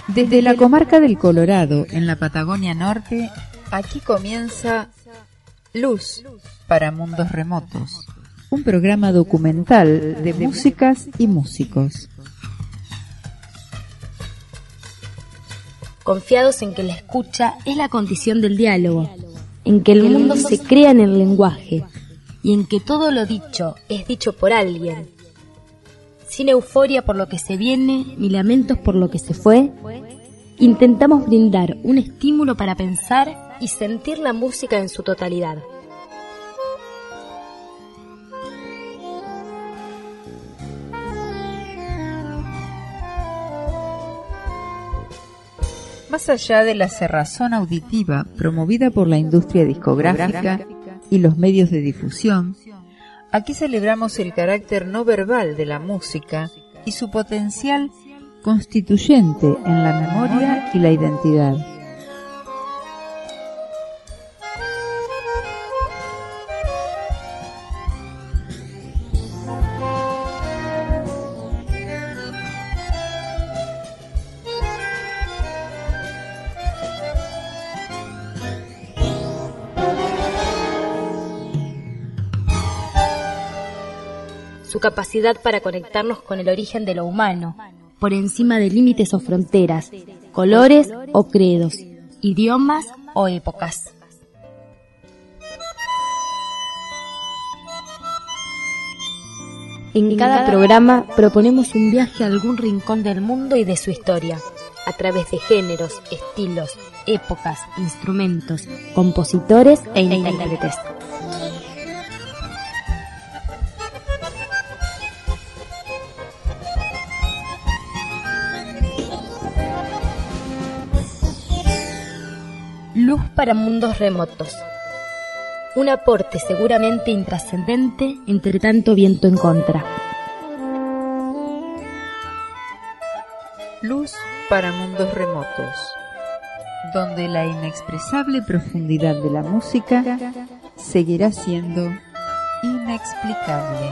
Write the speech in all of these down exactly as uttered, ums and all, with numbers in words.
Desde la comarca del Colorado, en la Patagonia Norte, aquí comienza Luz para Mundos Remotos, un programa documental de músicas y músicos. Confiados en que la escucha es la condición del diálogo, en que el mundo se crea en el lenguaje y en que todo lo dicho es dicho por alguien. Sin euforia por lo que se viene, ni lamentos por lo que se fue, intentamos brindar un estímulo para pensar y sentir la música en su totalidad. Más allá de la cerrazón auditiva promovida por la industria discográfica y los medios de difusión, aquí celebramos el carácter no verbal de la música y su potencial constituyente en la memoria y la identidad. Su capacidad para conectarnos con el origen de lo humano, por encima de límites o fronteras, colores o credos, idiomas o épocas. En cada programa proponemos un viaje a algún rincón del mundo y de su historia, a través de géneros, estilos, épocas, instrumentos, compositores e intérpretes. Luz para mundos remotos. Un aporte seguramente intrascendente entre tanto viento en contra. Luz para mundos remotos, donde la inexpresable profundidad de la música seguirá siendo inexplicable.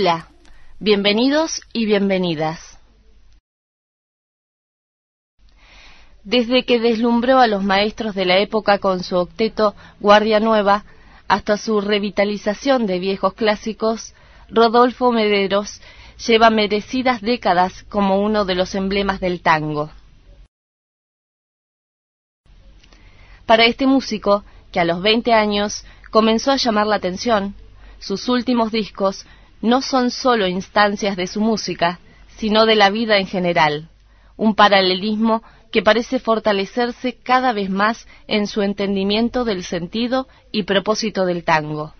Hola, bienvenidos y bienvenidas. Desde que deslumbró a los maestros de la época con su octeto Guardia Nueva, hasta su revitalización de viejos clásicos, Rodolfo Mederos lleva merecidas décadas como uno de los emblemas del tango. Para este músico, que a los veinte años comenzó a llamar la atención, sus últimos discos no son solo instancias de su música, sino de la vida en general, un paralelismo que parece fortalecerse cada vez más en su entendimiento del sentido y propósito del tango.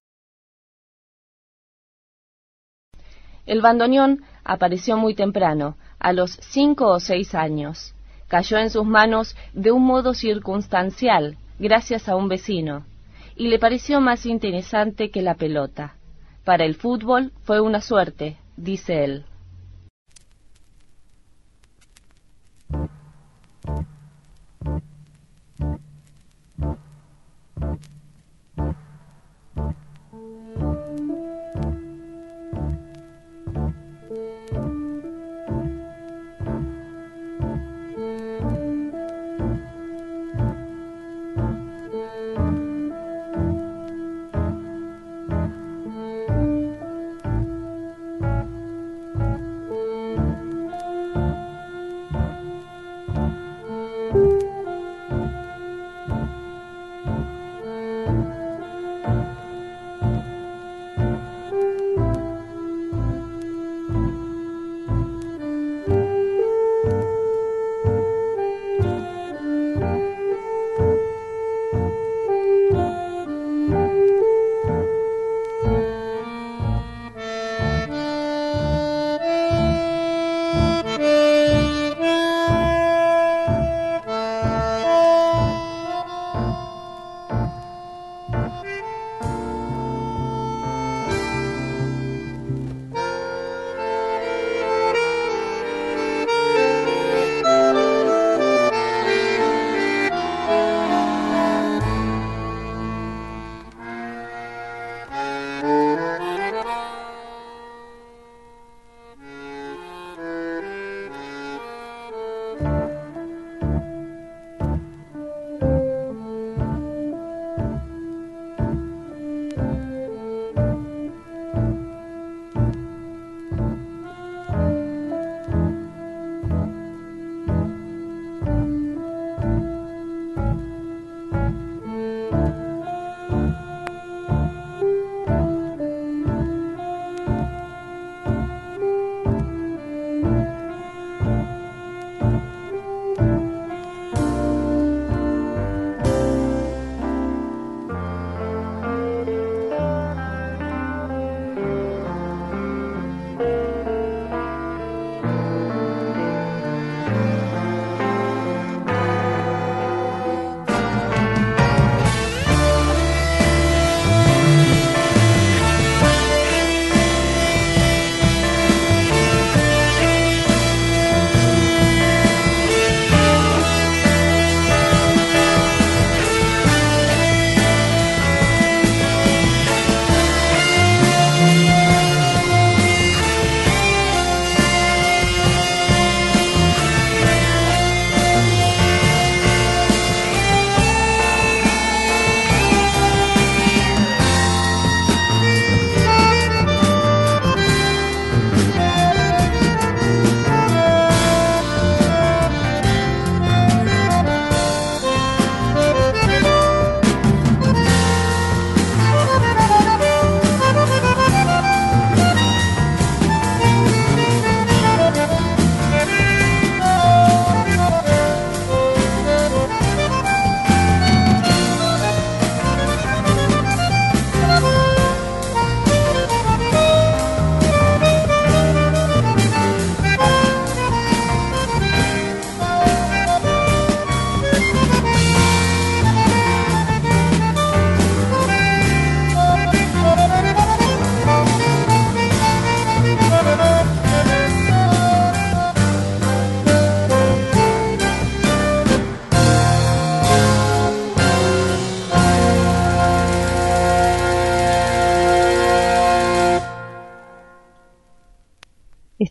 El bandoneón apareció muy temprano, a los cinco o seis años. Cayó en sus manos de un modo circunstancial, gracias a un vecino, y le pareció más interesante que la pelota. Para el fútbol fue una suerte, dice él.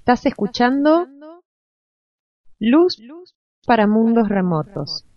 Estás escuchando Luz para Mundos Remotos.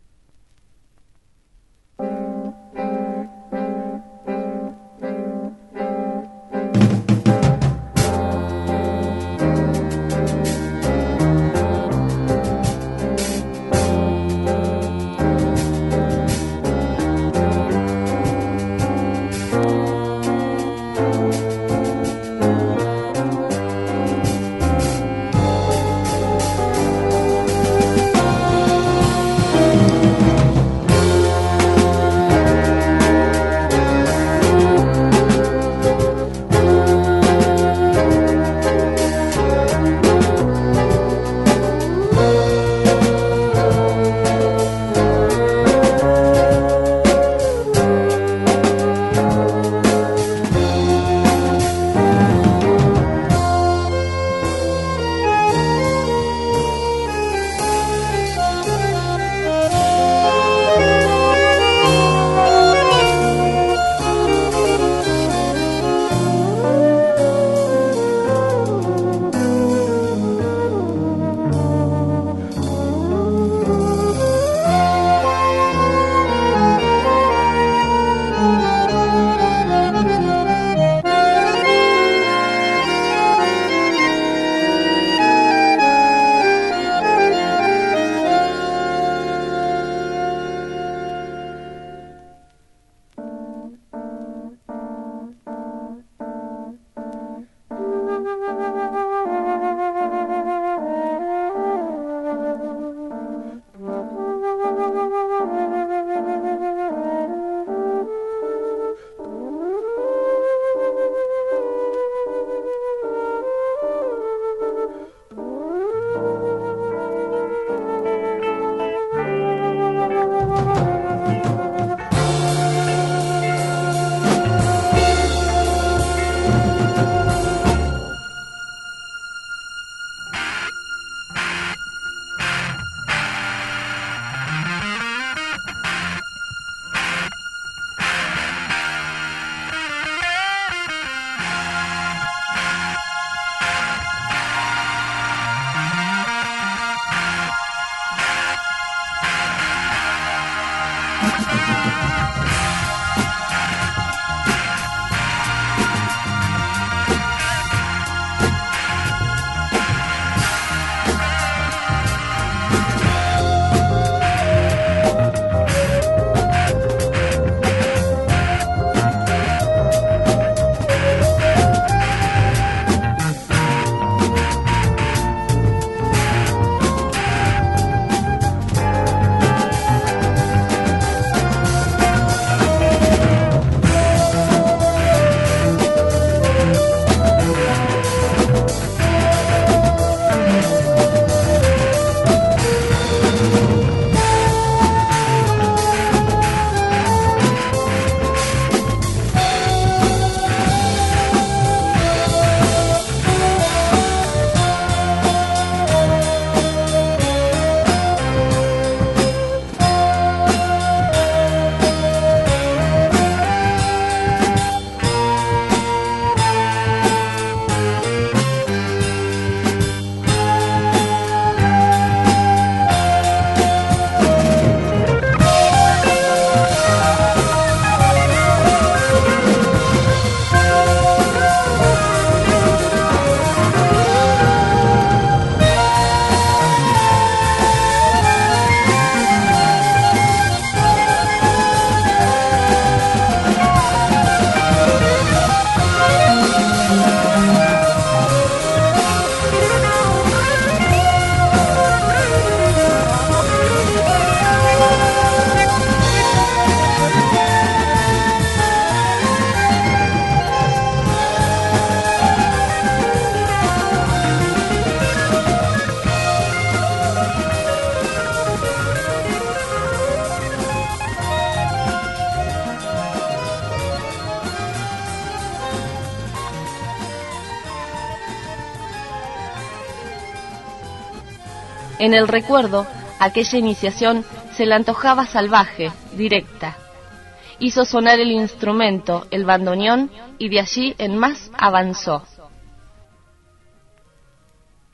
En el recuerdo, aquella iniciación se le antojaba salvaje, directa. Hizo sonar el instrumento, el bandoneón, y de allí en más avanzó.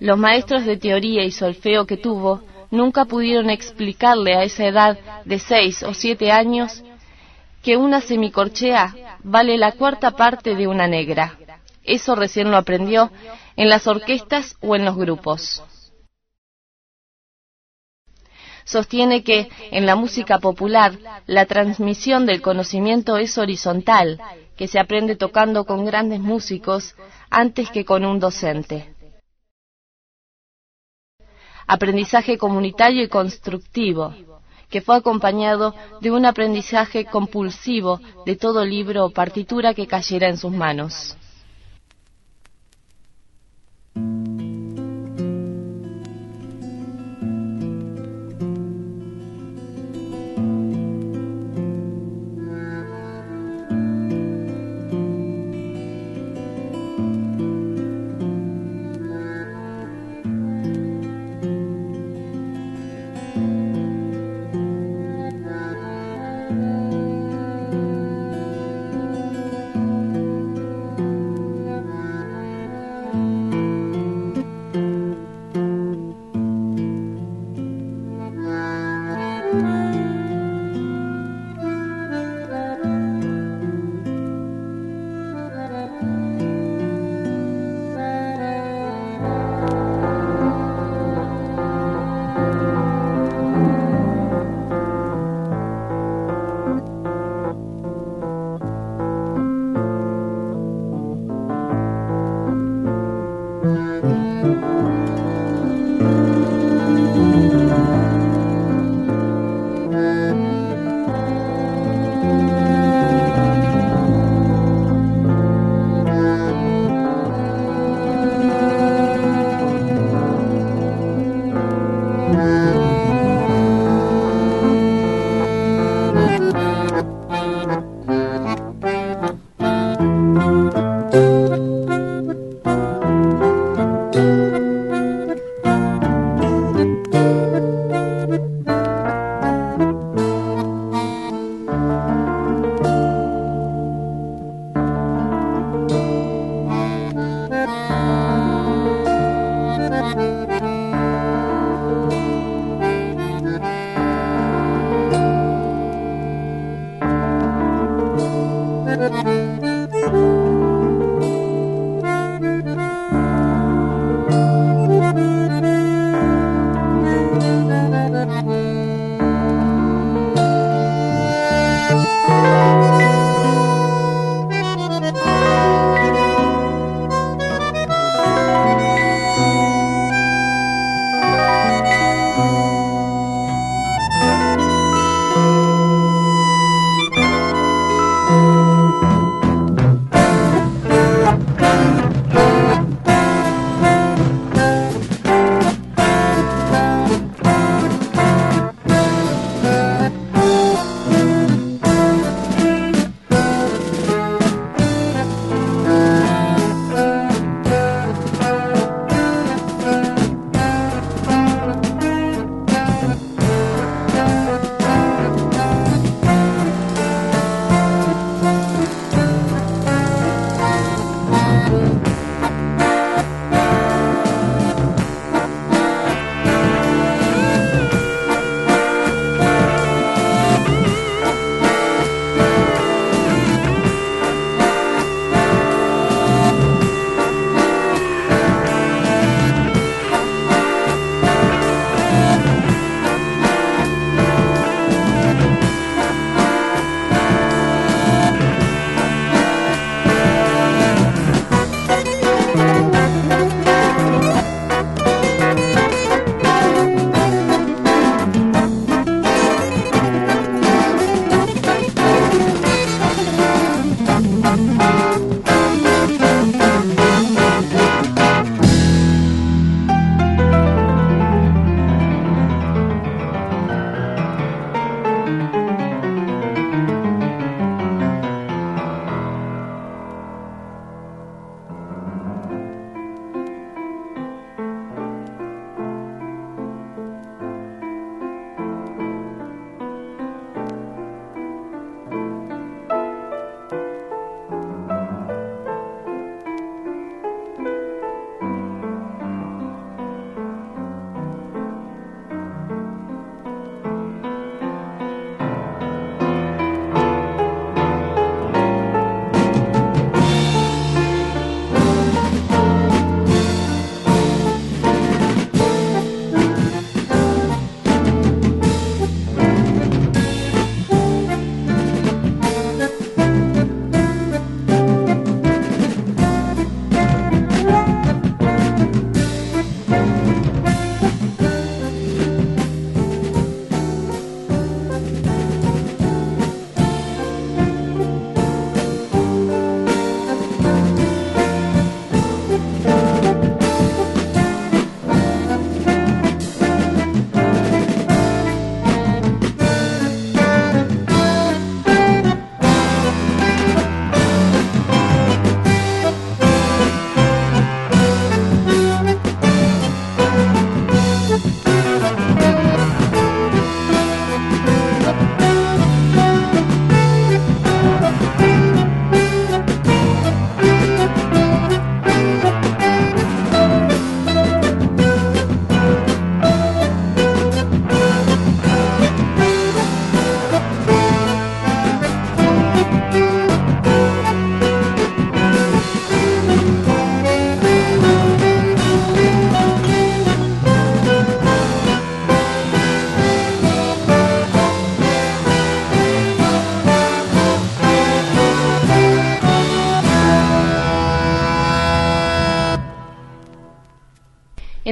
Los maestros de teoría y solfeo que tuvo nunca pudieron explicarle a esa edad de seis o siete años que una semicorchea vale la cuarta parte de una negra. Eso recién lo aprendió en las orquestas o en los grupos. Sostiene que en la música popular la transmisión del conocimiento es horizontal, que se aprende tocando con grandes músicos antes que con un docente. Aprendizaje comunitario y constructivo, que fue acompañado de un aprendizaje compulsivo de todo libro o partitura que cayera en sus manos.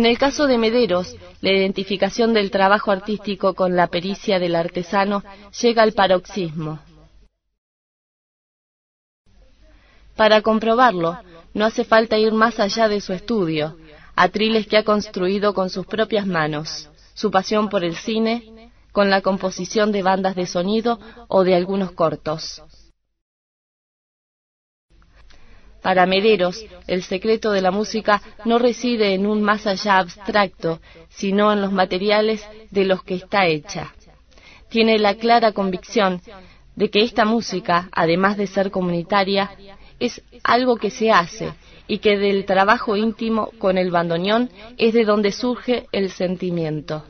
En el caso de Mederos, la identificación del trabajo artístico con la pericia del artesano llega al paroxismo. Para comprobarlo, no hace falta ir más allá de su estudio, atriles que ha construido con sus propias manos, su pasión por el cine, con la composición de bandas de sonido o de algunos cortos. Para Mederos, el secreto de la música no reside en un más allá abstracto, sino en los materiales de los que está hecha. Tiene la clara convicción de que esta música, además de ser comunitaria, es algo que se hace, y que del trabajo íntimo con el bandoneón es de donde surge el sentimiento.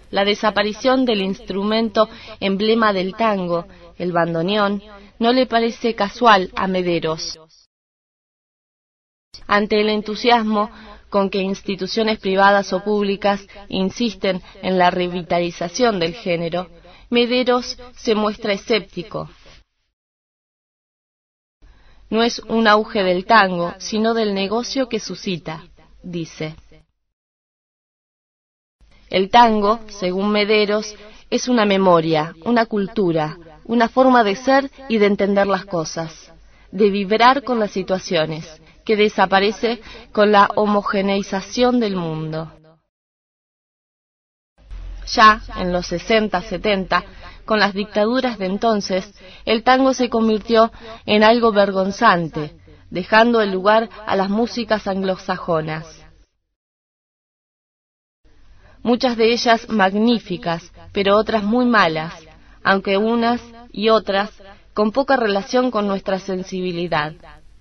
La desaparición del instrumento emblema del tango, el bandoneón, no le parece casual a Mederos. Ante el entusiasmo con que instituciones privadas o públicas insisten en la revitalización del género, Mederos se muestra escéptico. No es un auge del tango, sino del negocio que suscita, dice. El tango, según Mederos, es una memoria, una cultura, una forma de ser y de entender las cosas, de vibrar con las situaciones, que desaparece con la homogeneización del mundo. Ya en los sesenta, setenta, con las dictaduras de entonces, el tango se convirtió en algo vergonzante, dejando el lugar a las músicas anglosajonas. Muchas de ellas magníficas, pero otras muy malas, aunque unas y otras con poca relación con nuestra sensibilidad.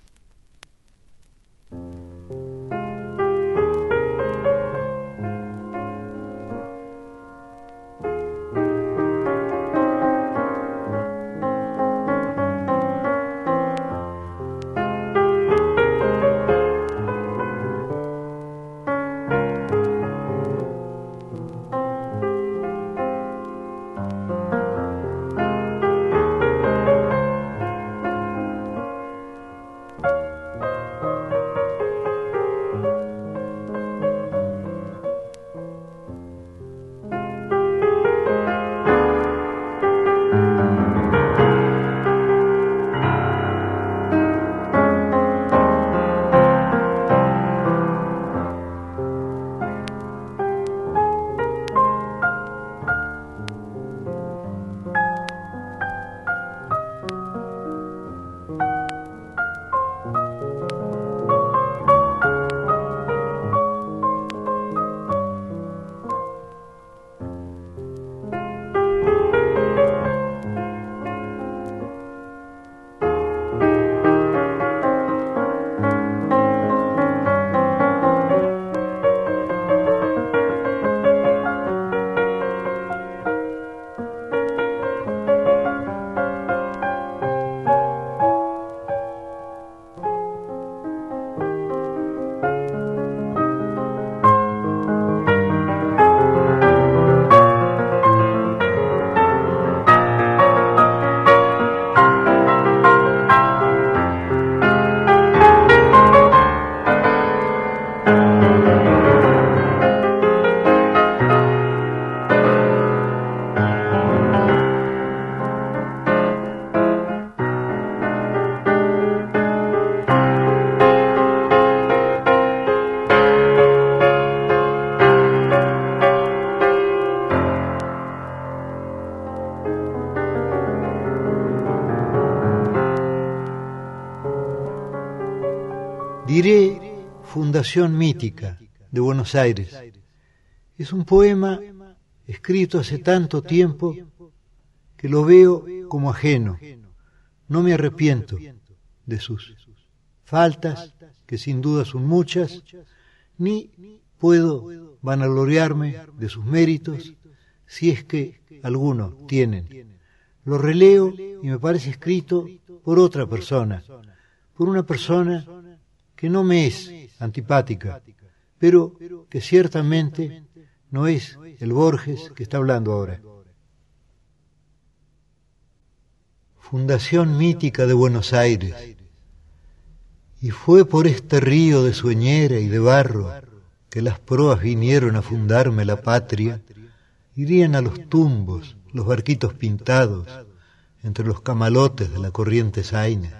Diré Fundación Mítica de Buenos Aires. Es un poema escrito hace tanto tiempo que lo veo como ajeno. No me arrepiento de sus faltas, que sin duda son muchas, ni puedo vanagloriarme de sus méritos, si es que alguno tienen. Lo releo y me parece escrito por otra persona, por una persona que no me es antipática, pero que ciertamente no es el Borges que está hablando ahora. Fundación Mítica de Buenos Aires. Y fue por este río de sueñera y de barro que las proas vinieron a fundarme la patria. Irían a los tumbos los barquitos pintados entre los camalotes de la corriente zaina.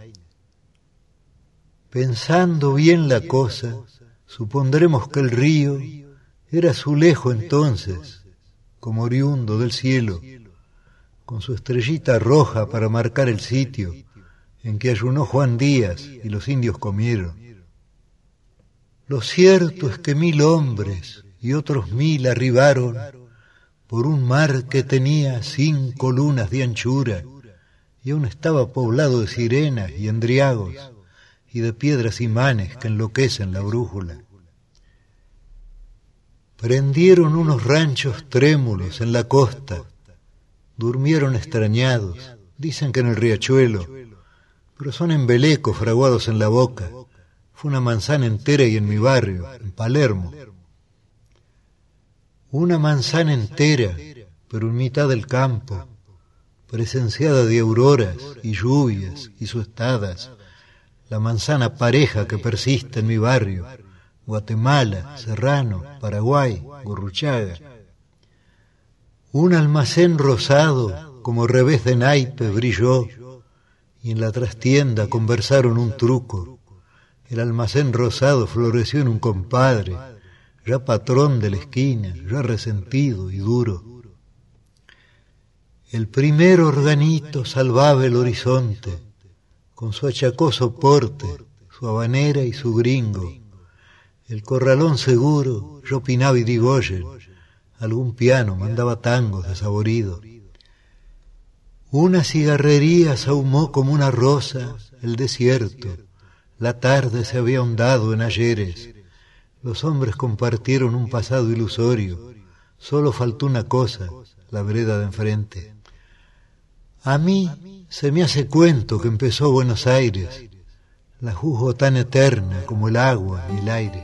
Pensando bien la cosa, supondremos que el río era azulejo entonces, como oriundo del cielo, con su estrellita roja para marcar el sitio en que ayunó Juan Díaz y los indios comieron. Lo cierto es que mil hombres y otros mil arribaron por un mar que tenía cinco lunas de anchura y aún estaba poblado de sirenas y endriagos y de piedras imanes que enloquecen la brújula. Prendieron unos ranchos trémulos en la costa, durmieron extrañados, dicen que en el riachuelo, pero son embelecos fraguados en la boca. Fue una manzana entera y en mi barrio, en Palermo. Una manzana entera, pero en mitad del campo, presenciada de auroras y lluvias y suestadas, la manzana pareja que persiste en mi barrio, Guatemala, Serrano, Paraguay, Gurruchaga. Un almacén rosado, como revés de naipe, brilló, y en la trastienda conversaron un truco. El almacén rosado floreció en un compadre, ya patrón de la esquina, ya resentido y duro. El primer organito salvaba el horizonte, con su achacoso porte, su habanera y su gringo. El corralón seguro, yo opinaba Irigoyen, algún piano mandaba tangos desaborido. Una cigarrería sahumó como una rosa el desierto, la tarde se había ahondado en ayeres, los hombres compartieron un pasado ilusorio, solo faltó una cosa, la vereda de enfrente. A mí se me hace cuento que empezó Buenos Aires, la juzgo tan eterna como el agua y el aire.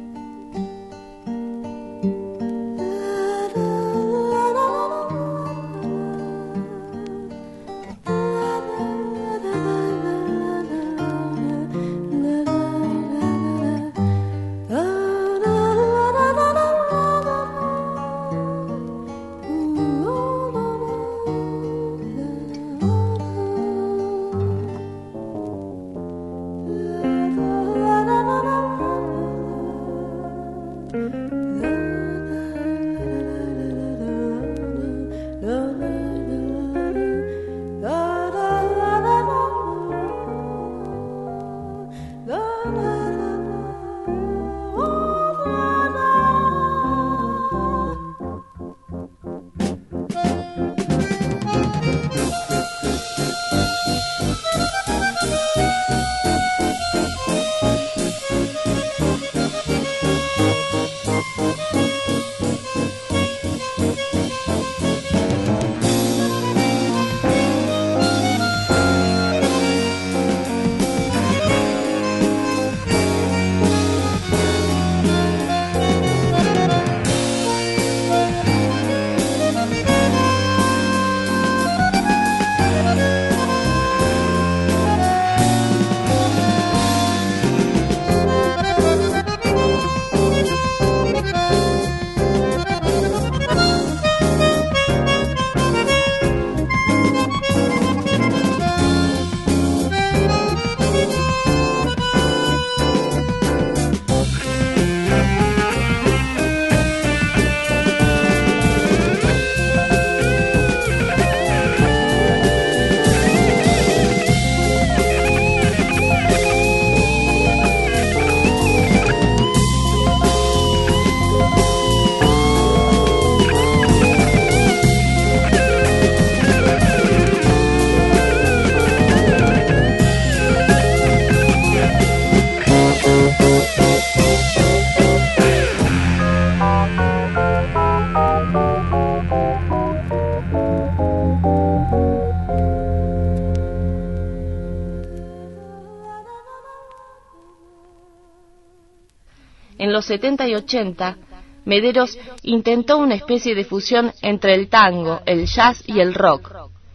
En los setenta y ochenta, Mederos intentó una especie de fusión entre el tango, el jazz y el rock,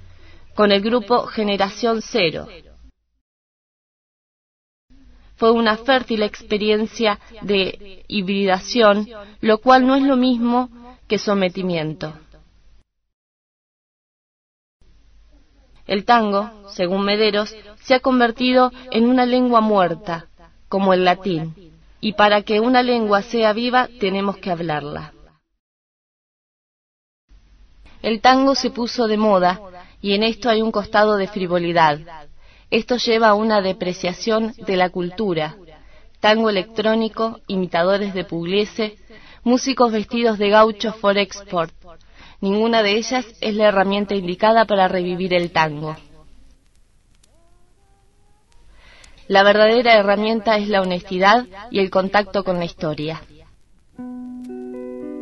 con el grupo Generación Cero. Fue una fértil experiencia de hibridación, lo cual no es lo mismo que sometimiento. El tango, según Mederos, se ha convertido en una lengua muerta, como el latín, y para que una lengua sea viva tenemos que hablarla. El tango se puso de moda, y en esto hay un costado de frivolidad. Esto lleva a una depreciación de la cultura. Tango electrónico, imitadores de Pugliese, músicos vestidos de gauchos for export. Ninguna de ellas es la herramienta indicada para revivir el tango. La verdadera herramienta es la honestidad y el contacto con la historia.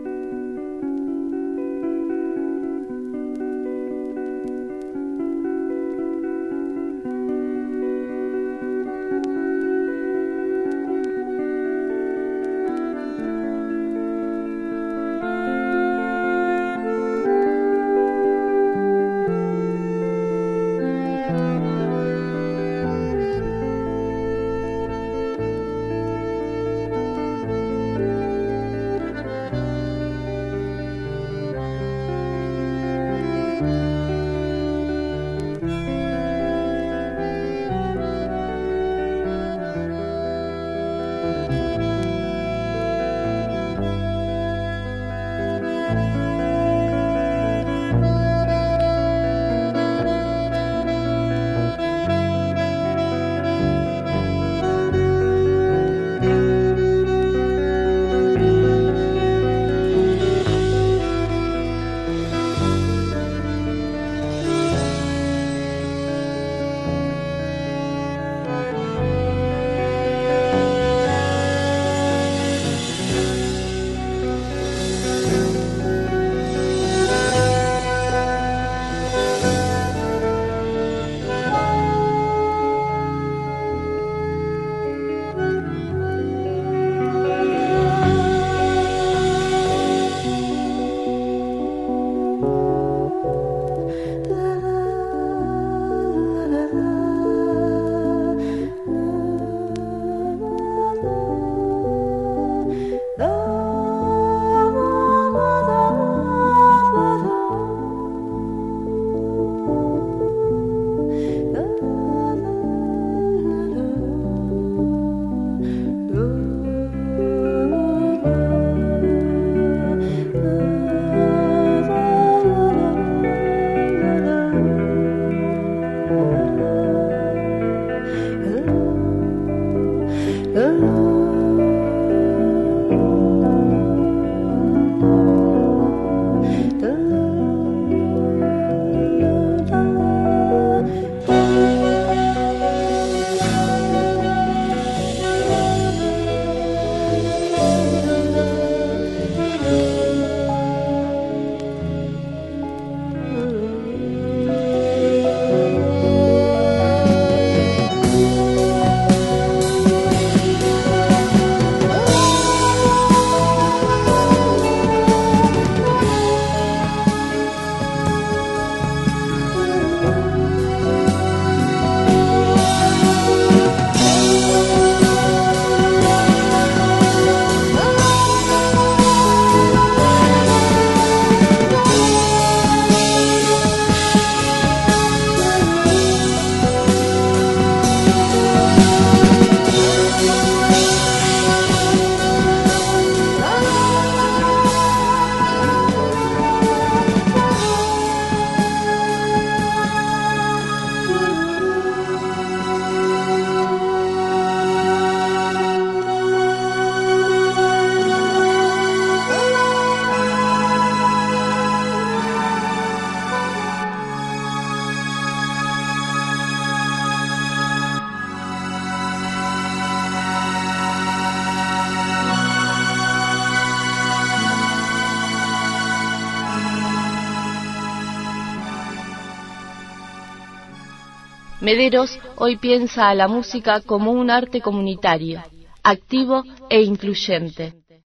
Mederos hoy piensa a la música como un arte comunitario, activo e incluyente.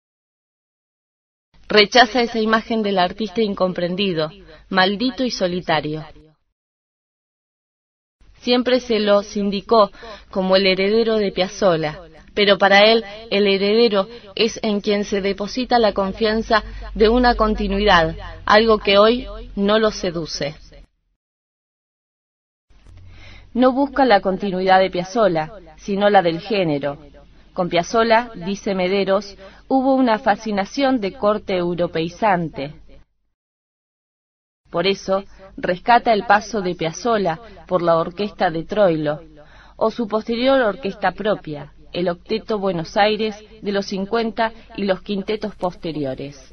Rechaza esa imagen del artista incomprendido, maldito y solitario. Siempre se lo sindicó como el heredero de Piazzolla, pero para él el heredero es en quien se deposita la confianza de una continuidad, algo que hoy no lo seduce. No busca la continuidad de Piazzolla, sino la del género. Con Piazzolla, dice Mederos, hubo una fascinación de corte europeizante. Por eso, rescata el paso de Piazzolla por la orquesta de Troilo, o su posterior orquesta propia, el Octeto Buenos Aires de los cincuenta y los quintetos posteriores.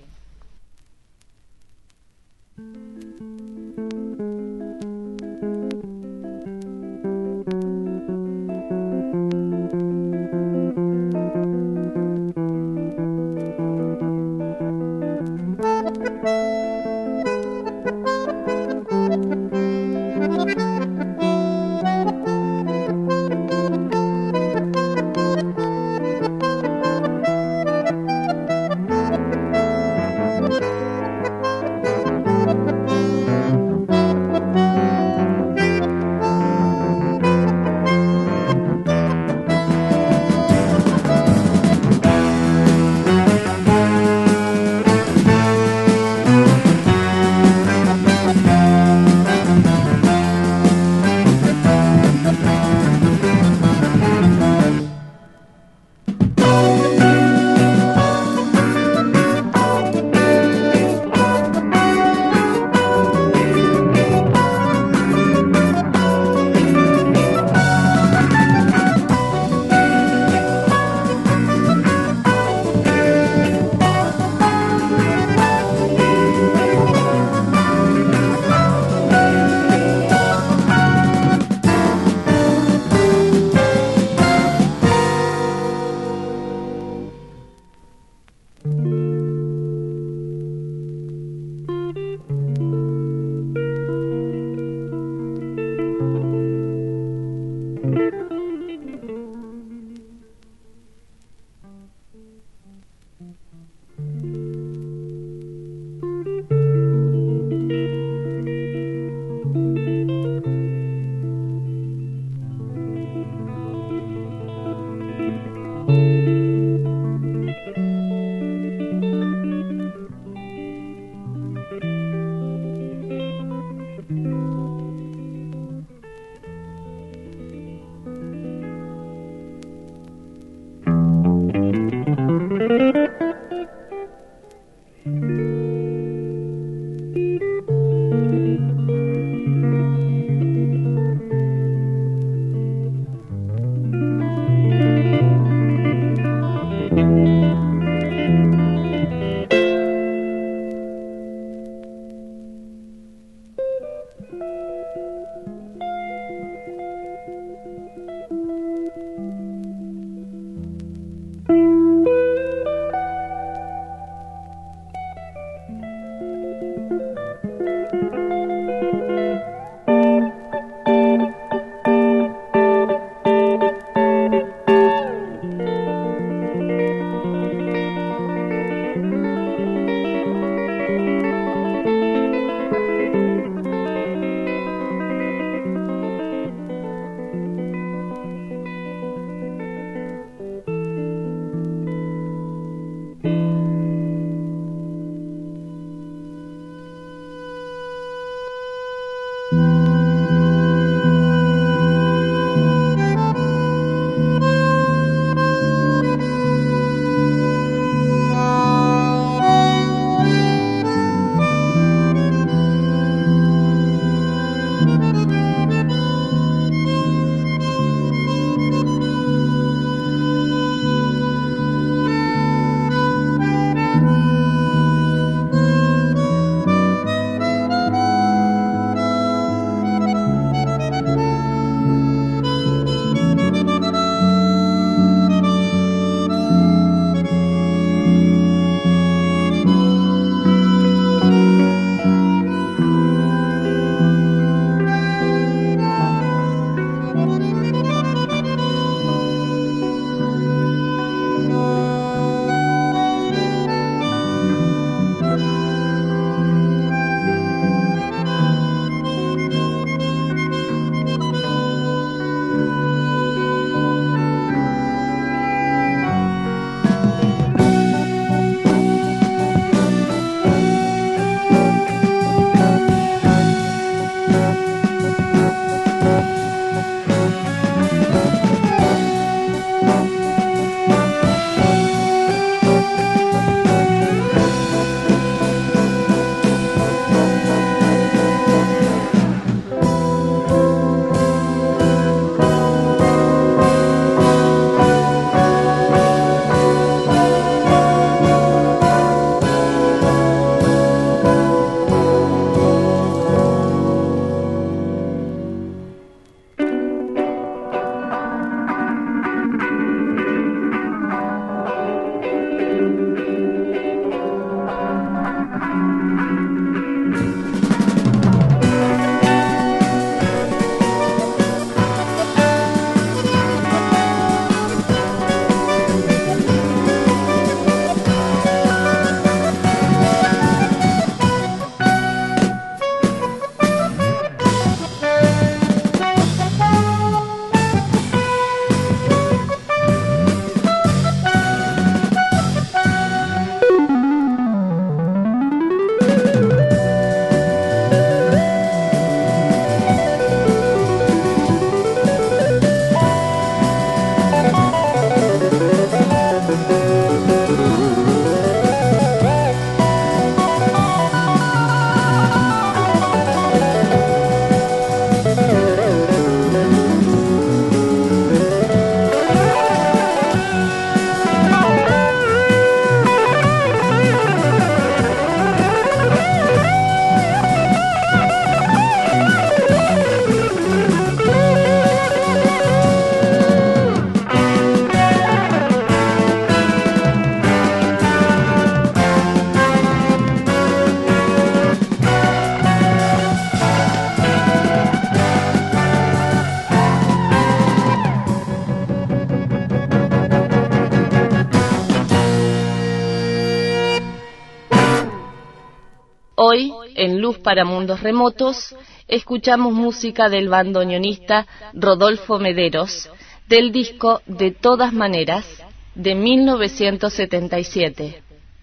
Hoy, en Luz para Mundos Remotos, escuchamos música del bandoneonista Rodolfo Mederos, del disco De Todas Maneras, de mil novecientos setenta y siete.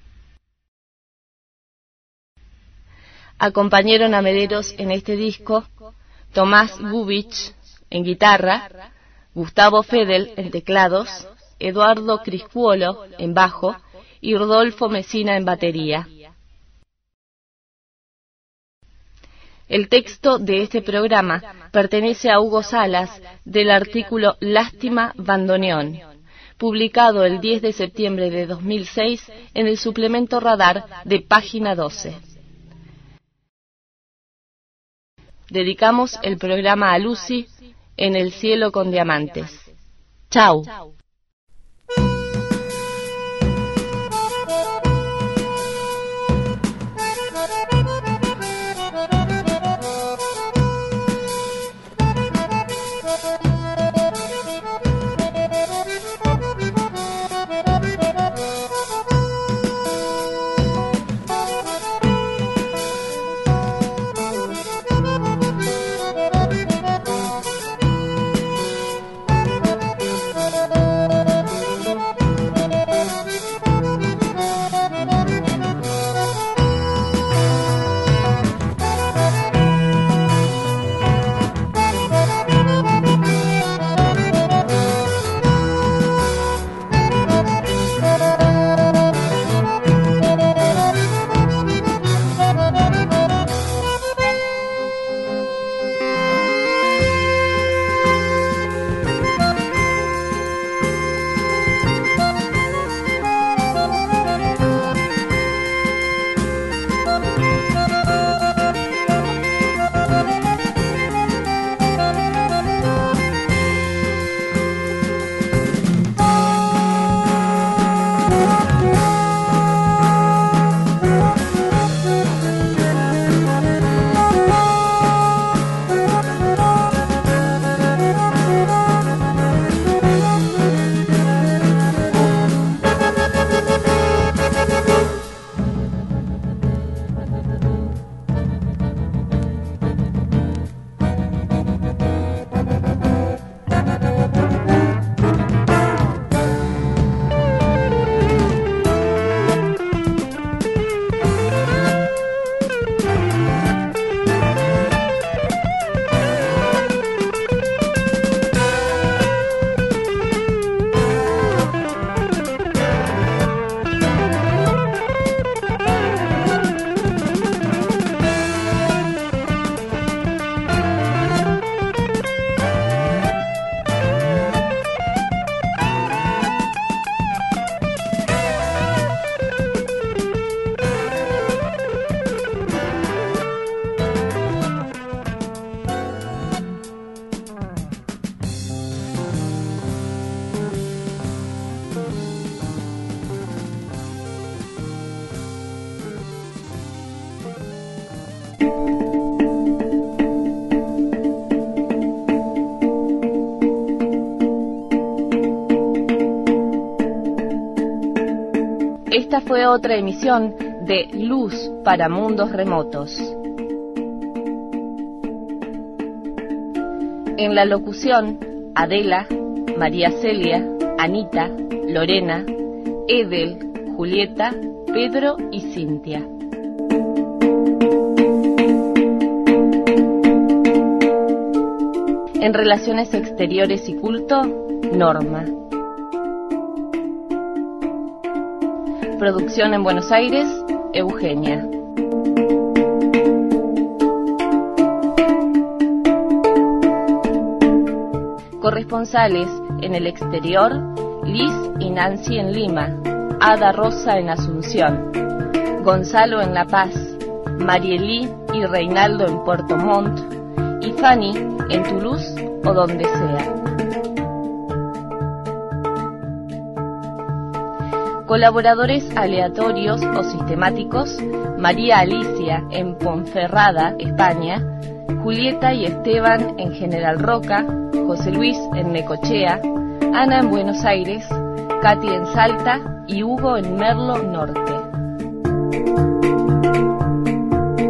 Acompañaron a Mederos en este disco Tomás Gubich en guitarra, Gustavo Fedel en teclados, Eduardo Criscuolo en bajo y Rodolfo Mesina en batería. El texto de este programa pertenece a Hugo Salas del artículo Lástima Bandoneón, publicado el diez de septiembre de dos mil seis en el suplemento Radar de Página doce. Dedicamos el programa a Lucy en el cielo con diamantes. Chau. Esta fue otra emisión de Luz para Mundos Remotos. En la locución, Adela, María Celia, Anita, Lorena, Edel, Julieta, Pedro y Cintia. En Relaciones Exteriores y Culto, Norma. Producción en Buenos Aires, Eugenia. Corresponsales en el exterior, Liz y Nancy en Lima, Ada Rosa en Asunción, Gonzalo en La Paz, Marielí y Reinaldo en Puerto Montt y Fanny en Toulouse o donde sea. Colaboradores aleatorios o sistemáticos, María Alicia en Ponferrada, España, Julieta y Esteban en General Roca, José Luis en Necochea, Ana en Buenos Aires, Katy en Salta y Hugo en Merlo Norte.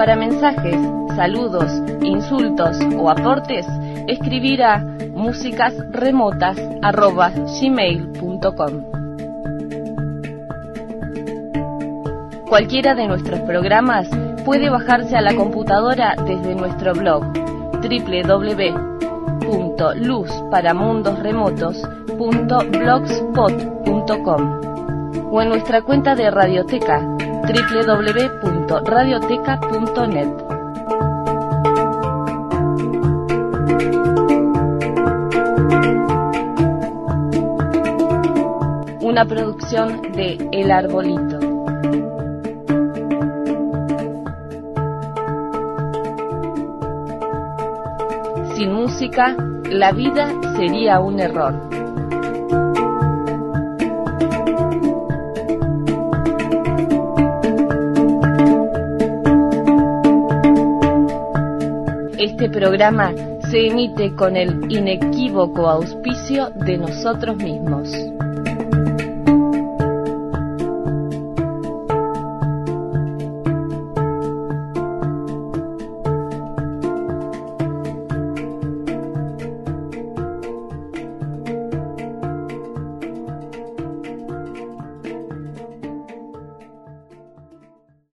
Para mensajes, saludos, insultos o aportes, escribir a músicasremotas arroba gmail punto com. Cualquiera de nuestros programas puede bajarse a la computadora desde nuestro blog doble u doble u doble u punto luz para mundos remotos punto blogspot punto com o en nuestra cuenta de Radioteca doble u doble u doble u punto radioteca punto net. Una producción de El Arbolito. Sin música, la vida sería un error. Este programa se emite con el inequívoco auspicio de nosotros mismos.